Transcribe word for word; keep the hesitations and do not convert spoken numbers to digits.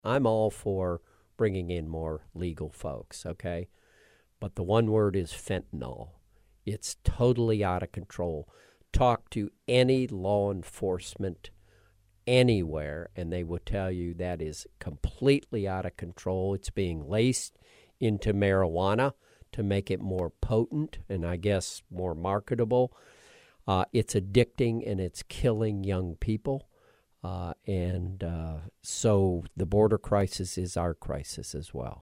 I'm all for bringing in more legal folks, okay? But the one word is fentanyl. It's totally out of control. Talk to any law enforcement anywhere, and they will tell you that is completely out of control. It's being laced into marijuana to make it more potent and, I guess, more marketable. Uh, it's addicting, and it's killing young people. Uh, and uh, so the border crisis is our crisis as well.